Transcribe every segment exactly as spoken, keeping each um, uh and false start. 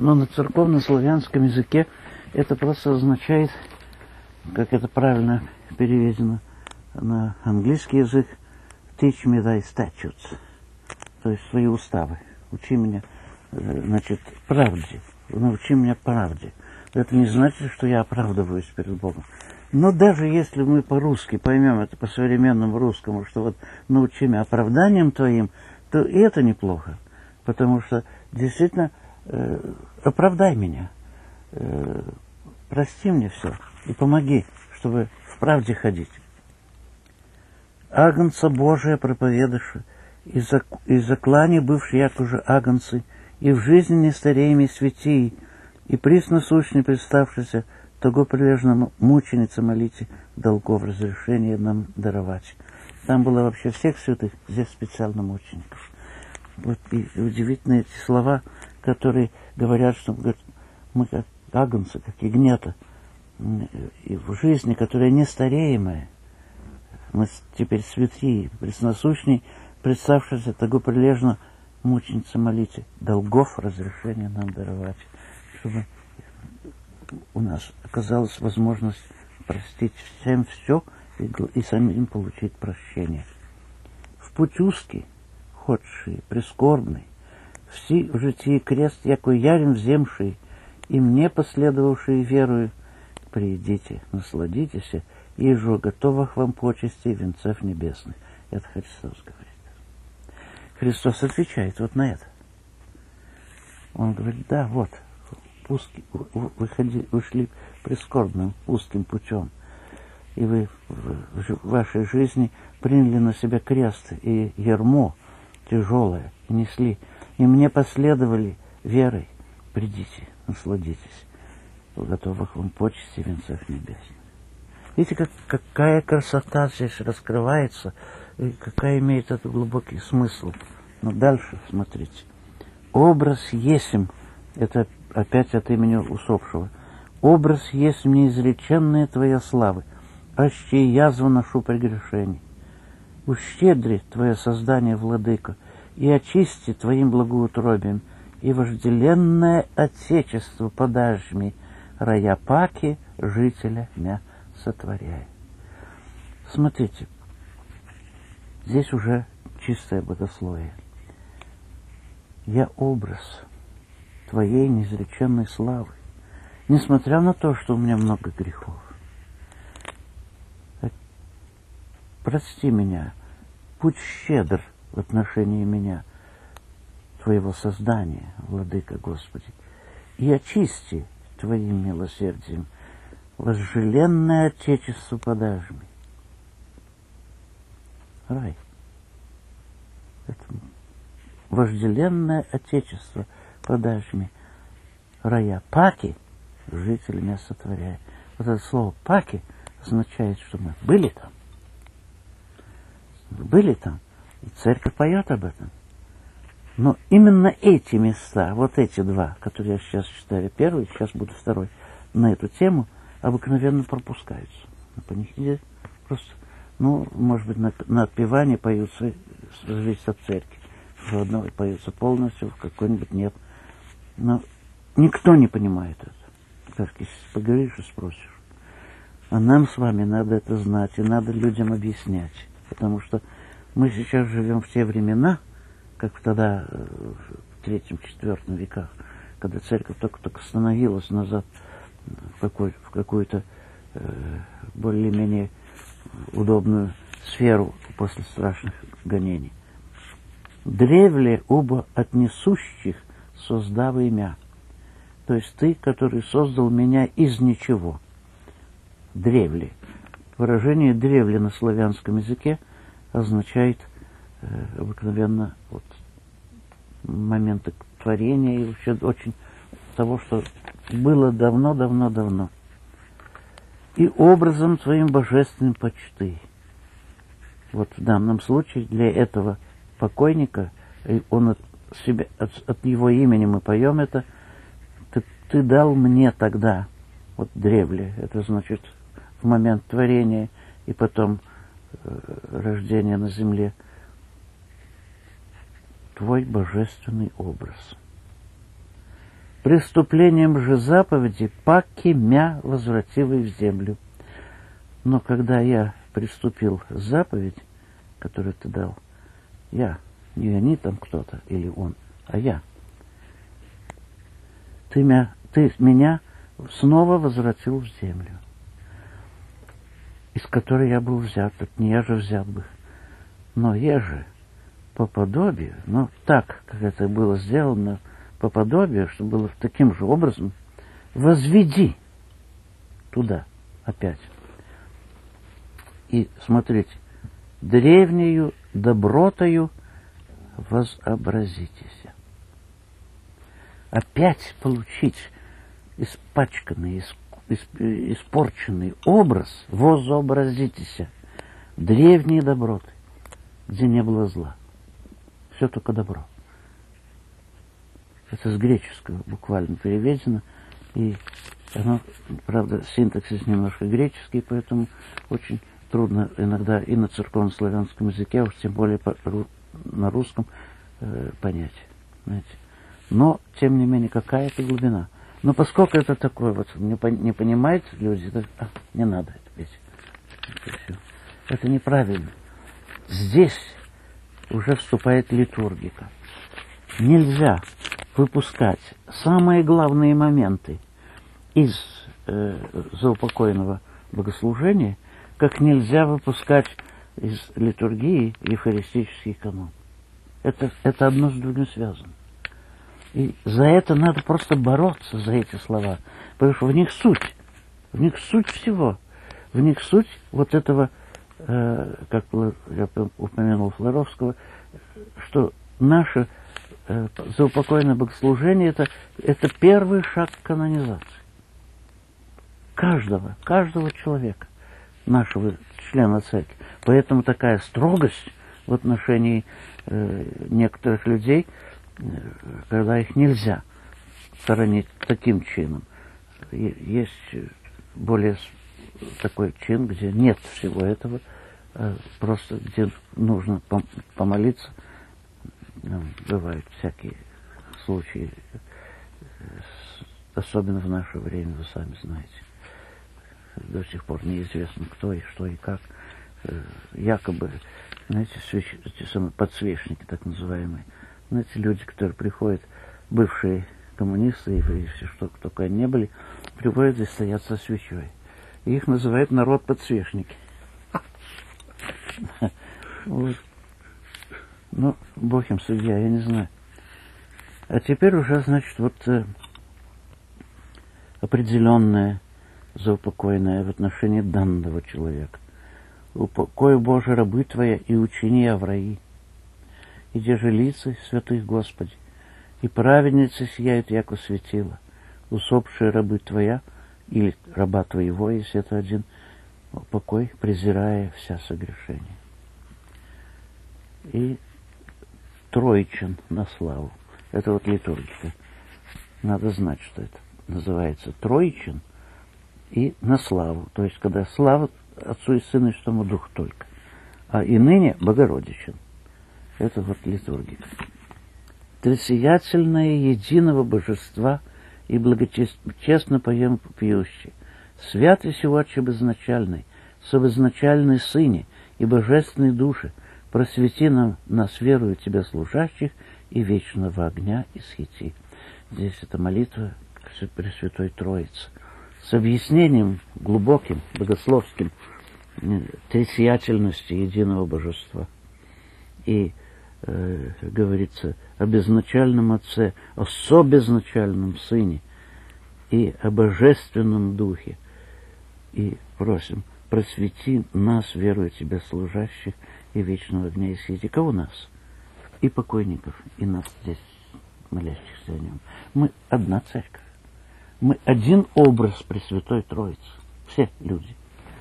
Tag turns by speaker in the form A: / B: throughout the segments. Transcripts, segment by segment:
A: Но на церковно-славянском языке это просто означает, как это правильно переведено на английский язык, teach me thy statutes, то есть свои уставы. Учи меня, значит, правде, научи меня правде. Это не значит, что я оправдываюсь перед Богом. Но даже если мы по-русски поймем это, по современному русскому, что вот научи меня оправданием твоим, то и это неплохо. Потому что действительно э, оправдай меня, э, прости мне все и помоги, чтобы в правде ходить. Агнца Божия проповедуешь, и, зак, и заклане бывши як уже агнцы, и в жизни не старееми святей, и присно сущный представшийся, того прилежно мученица молите, долгов разрешения нам даровать. Там было вообще всех святых, здесь специально мучеников. Вот и удивительные эти слова, которые говорят, что говорят, мы как агнцы, как ягнята, и в жизни, которая нестареемая, мы теперь святые, пресносущный, представшийся, того прилежно мученица молите, долгов разрешения нам даровать, чтобы у нас оказалась возможность простить всем все и, и самим получить прощение. В путь узкий, ходший, прискорбный, все в житии крест, якой ярен вземший, и мне последовавшие верою, приидите, насладитесь, и же готовых вам почести венцев небесных. Это Христос говорит. Христос отвечает вот на это. Он говорит, да, вот, узкий, выходи, вышли прискорбным, узким путем, и вы в вашей жизни приняли на себя крест и ярмо тяжелое, и несли, и мне последовали верой, придите, насладитесь, в готовых вам почести венцах небесных. Видите, как, какая красота здесь раскрывается, и какая имеет это глубокий смысл. Но дальше, смотрите. Образ есмь, это опять от имени усопшего. Образ есть неизреченная твоя славы, аще язва ношу прегрешений. Ущедри твое создание, владыка, и очисти твоим благоутробием, и вожделенное отечество подашь ми, рая паки жителя мя сотворяй. Смотрите, здесь уже чистое богословие. Я образ твоей неизреченной славы, несмотря на то, что у меня много грехов. Прости меня, будь щедр в отношении меня, твоего создания, владыка Господи, и очисти твоим милосердием возжеленное отечество подашь мне. Рай. Это вожделенное отечество подашь мне. Рая паки житель меня сотворяет. Вот это слово паки означает, что мы были там. Были там. И церковь поет об этом. Но именно эти места, вот эти два, которые я сейчас читаю, первый, сейчас буду второй, на эту тему, обыкновенно пропускаются. По них просто, ну, может быть, на, на отпевании поются, зависит от церкви. В одной поются полностью, в какой-нибудь нет. Но никто не понимает это. Так, если поговоришь и спросишь. А нам с вами надо это знать, и надо людям объяснять. Потому что мы сейчас живем в те времена, как тогда, в третьем-четвертом веках, когда церковь только-только становилась назад в, какой, в какую-то э, более-менее удобную сферу после страшных гонений. Древле оба от несущих создав имя. То есть ты, который создал меня из ничего. Древле. Выражение древле на славянском языке означает э, обыкновенно вот, моменты творения и вообще очень того, что было давно-давно-давно. И образом твоим божественным почты. Вот в данном случае для этого покойника, он от, себя, от, от его имени мы поем это, ты, ты дал мне тогда, вот древле, это значит в момент творения и потом э, рождения на земле, твой божественный образ. Преступлением же заповеди паки мя возвратил и в землю. Но когда я приступил заповедь, которую ты дал, я, не они там кто-то или он, а я, ты меня, ты меня снова возвратил в землю, из которой я был взят. Это не я же взят бы, но я же по подобию, но так, как это было сделано, по подобию, что было таким же образом, возведи туда опять. И смотрите, древнею добротою возобразитесь. Опять получить испачканный, испорченный образ, возобразитесь. Древние доброты, где не было зла. Все только добро. Это с греческого буквально переведено. И оно, правда, синтаксис немножко греческий, поэтому очень трудно иногда и на церковно-славянском языке, уж тем более по, на русском, э, понять. Знаете. Но, тем не менее, какая-то глубина. Но поскольку это такое, вот не, не понимают люди, это, а, не надо это петь. Это, все. Это неправильно. Здесь уже вступает литургика. Нельзя выпускать самые главные моменты из э, заупокойного богослужения, как нельзя выпускать из литургии евхаристический канон. Это, это одно с другим связано. И за это надо просто бороться, за эти слова, потому что в них суть, в них суть всего, в них суть вот этого, э, как я упомянул Флоровского, что наше э, заупокойное богослужение это, это первый шаг к канонизации. Каждого, каждого человека, нашего члена церкви. Поэтому такая строгость в отношении э, некоторых людей, э, когда их нельзя сторонить таким чином. Есть более такой чин, где нет всего этого, а просто где нужно пом- помолиться. Ну, бывают всякие случаи, особенно в наше время, вы сами знаете. До сих пор неизвестно, кто и что и как. Якобы, знаете, свящ... эти самые подсвечники, так называемые, знаете, люди, которые приходят, бывшие коммунисты и все, что только они не были, приходят и стоят со свечой. И их называют народ подсвечники. Ну, Бог им судья, я не знаю. А теперь уже, значит, вот определенное заупокойное в отношении данного человека. Упокой, Боже, рабы Твоя, и учини Авраи. И держи лица святых Господи, и праведницы сияют, яко светило. Усопшие рабы Твоя, или раба Твоего, если это один, упокой, презирая вся согрешения. И Троичин на славу. Это вот литургика. Надо знать, что это называется Троичин и на славу. То есть, когда слава Отцу и Сыну и Святому Духу только. А и ныне Богородичен. Это вот литургика. Тресиятельное единого божества и благочестно поем пьющий. Святый сего Отче безначальный, совозначальный Сыне и божественной Душе, просвети нам, нас верую Тебя служащих, и вечного огня исхити. Здесь это молитва к Пресвятой Троице. С объяснением глубоким, богословским, тресиятельности единого божества. И э, говорится о безначальном Отце, о собезначальном Сыне и о Божественном Духе. И просим, просвети нас, верую Тебя служащих, и вечного огня исхити. Кого нас? И покойников, и нас здесь, молящихся о Нем. Мы одна церковь. Мы один образ Пресвятой Троицы. Все люди.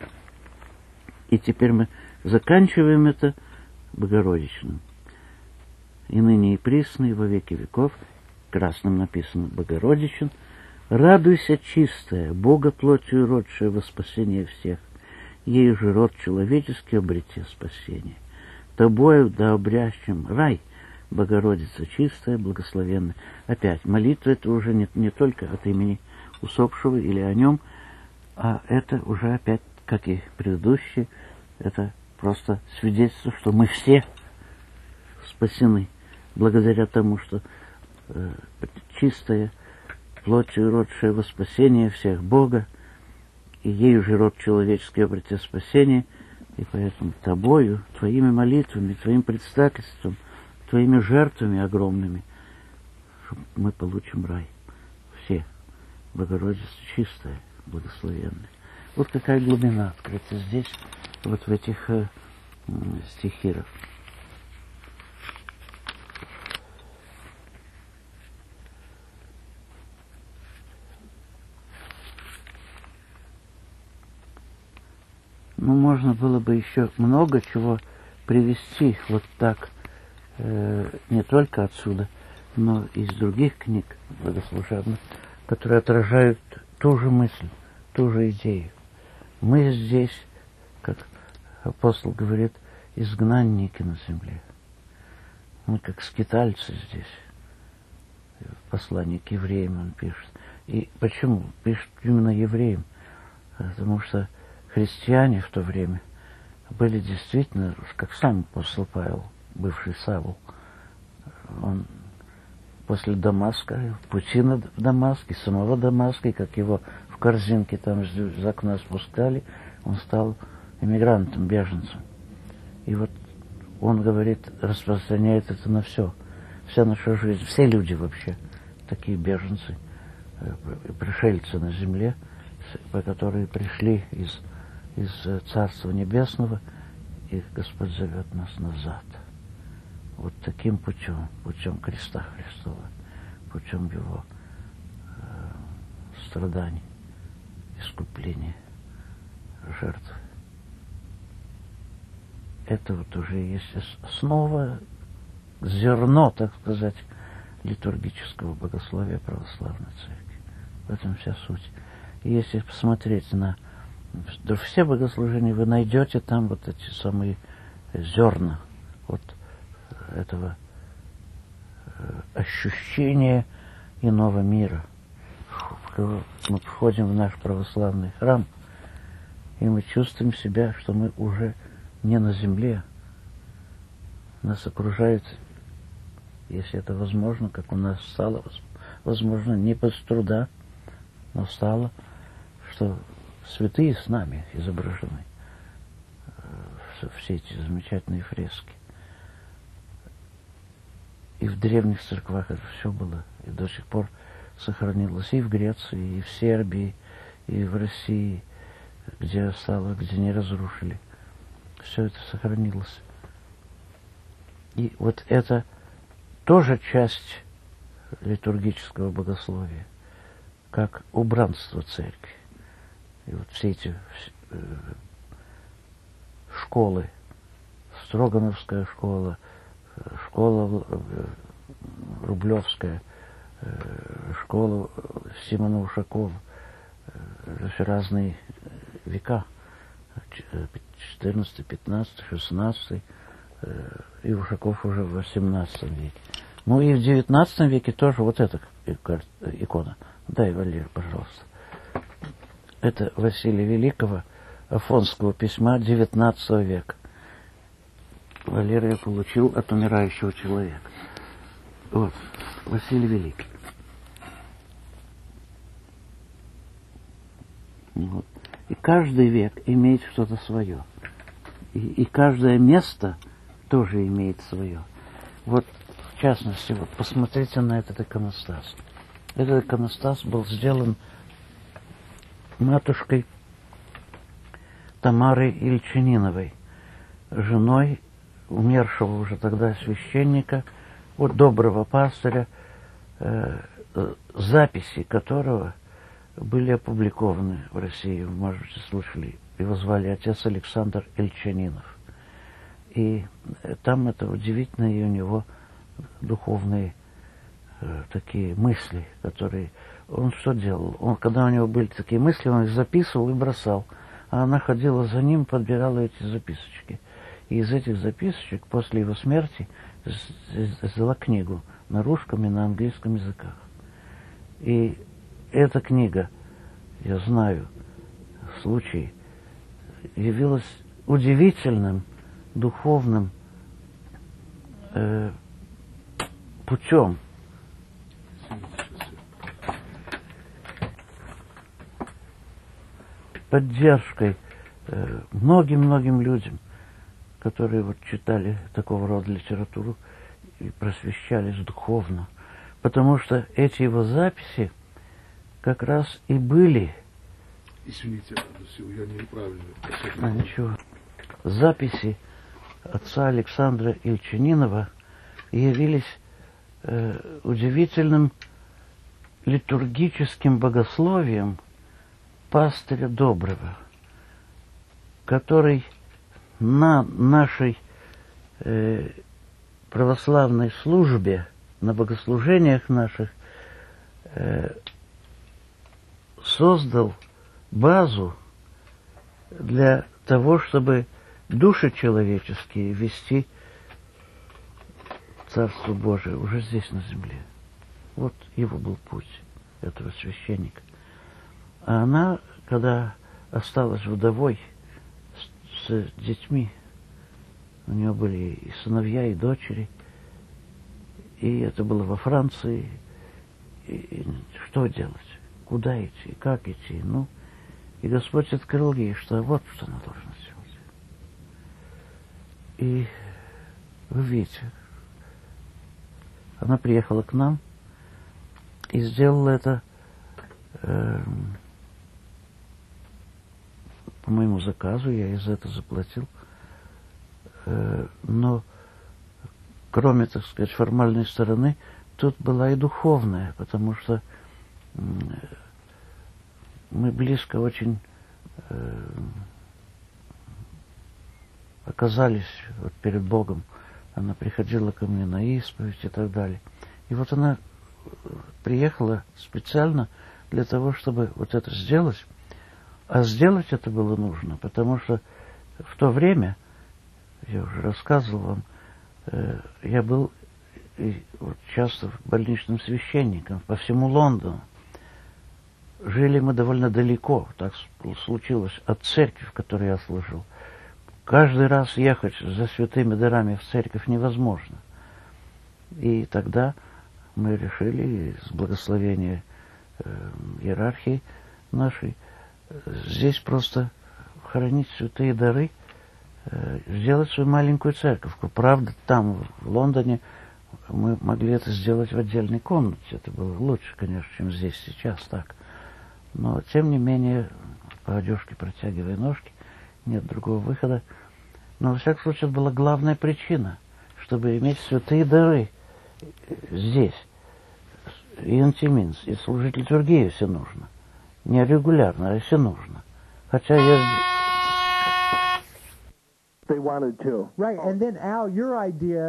A: И теперь мы заканчиваем это Богородичным. И ныне и присно, и во веки веков, красным написано Богородичен, радуйся, чистая, Бога плотью родшая во спасение всех, ею же род человеческий обрети спасение. Тобою да обрящем рай, Богородица чистая, благословенная. Опять, молитва это уже не, не только от имени усопшего или о нем, а это уже опять, как и предыдущие, это просто свидетельство, что мы все спасены благодаря тому, что э, чистая, плотью родшая во спасение всех Бога, и ею же род человеческий обретет спасение, и поэтому тобою, твоими молитвами, твоим предстательством, твоими жертвами огромными мы получим рай. Все. Богородица чистая, благословенная. Вот какая глубина открыта здесь, вот в этих э, стихирах. Ну, можно было бы еще много чего привести вот так, э, не только отсюда, но из других книг богослужебных, которые отражают ту же мысль, ту же идею. Мы здесь, как апостол говорит, изгнанники на земле. Мы как скитальцы здесь. В послании к евреям он пишет. И почему? Пишет именно евреям. Потому что христиане в то время были действительно, как сам апостол Павел, бывший Савл, он после Дамаска, пути на Дамаск, и самого Дамаска, и как его в корзинке там из окна спускали, он стал эмигрантом, беженцем. И вот он говорит, распространяет это на все. Вся наша жизнь, все люди вообще, такие беженцы, пришельцы на земле, которые пришли из, из Царства Небесного, и Господь зовет нас назад. Вот таким путем, путем креста Христова, путем Его э, страданий, искупления, жертвы. Это вот уже есть основа, зерно, так сказать, литургического богословия православной церкви. В этом вся суть. И если посмотреть на да, все богослужения, вы найдете там вот эти самые зерна вот этого э, ощущения иного мира. Мы входим в наш православный храм, и мы чувствуем себя, что мы уже не на земле. Нас окружает, если это возможно, как у нас стало возможно, не без труда, но стало, что святые с нами изображены. Все эти замечательные фрески. И в древних церквах это все было, и до сих пор сохранилось и в Греции, и в Сербии, и в России, где осталось, где не разрушили. Все это сохранилось. И вот это тоже часть литургического богословия, как убранство церкви. И вот все эти э, школы, Строгановская школа, школа Рублевская, школа Симона Ушакова, разные века, четырнадцатый, пятнадцатый, шестнадцатый, и Ушаков уже в восемнадцатом веке. Ну и в девятнадцатом веке тоже вот эта икона. Дай, Валерий, пожалуйста. Это Василия Великого, Афонского письма девятнадцатого века. Валерий получил от умирающего человека. Вот, Василий Великий. Вот. И каждый век имеет что-то свое. И, и каждое место тоже имеет свое. Вот, в частности, вот, посмотрите на этот иконостас. Этот иконостас был сделан матушкой Тамарой Ильчининовой, женой умершего уже тогда священника, вот доброго пастыря, э, записи которого были опубликованы в России, может быть, слышали, его звали отец Александр Ильчанинов. И там это удивительные у него духовные э, такие мысли, которые... Он что делал? Он, когда у него были такие мысли, он их записывал и бросал. А она ходила за ним, подбирала эти записочки. И из этих записочек после его смерти взяла книгу на русском и на английском языках. И эта книга, я знаю, случай, явилась удивительным духовным э, путем. Поддержкой э, многим-многим людям, которые вот читали такого рода литературу и просвещались духовно. Потому что эти его записи как раз и были...
B: Извините, я неправильно.
A: А, ничего. Записи отца Александра Ильчининова явились э, удивительным литургическим богословием пастыря Доброго, который на нашей э, православной службе, на богослужениях наших э, создал базу для того, чтобы души человеческие вести Царство Божие уже здесь, на земле. Вот его был путь, этого священника. А она, когда осталась вдовой с, с детьми, у нее были и сыновья, и дочери, и это было во Франции, и, и что делать, куда идти, как идти, ну, и Господь открыл ей, что вот что она должна сделать. И вы видите, она приехала к нам и сделала это э, по моему заказу, я ей за это заплатил. Э, но кроме, так сказать, формальной стороны, тут была и духовная, потому что э, мы близко очень э, оказались вот перед Богом. Она приходила ко мне на исповедь и так далее. И вот она приехала специально для того, чтобы вот это сделать. А сделать это было нужно, потому что в то время, я уже рассказывал вам, э, я был и, вот, часто больничным священником по всему Лондону. Жили мы довольно далеко, так случилось, от церкви, в которой я служил. Каждый раз ехать за святыми дарами в церковь невозможно. И тогда мы решили, с благословения э, иерархии нашей, здесь просто хранить святые дары, э, сделать свою маленькую церковку. Правда, там, в Лондоне, мы могли это сделать в отдельной комнате. Это было лучше, конечно, чем здесь сейчас так. Но, тем не менее, по одежке протягивая ножки, нет другого выхода. Но, во всяком случае, это была главная причина, чтобы иметь святые дары здесь. И антиминс, и служить литургию, если нужно. Не регулярно, а если нужно. Хотя я...
C: They wanted to. Right, and then Al, your idea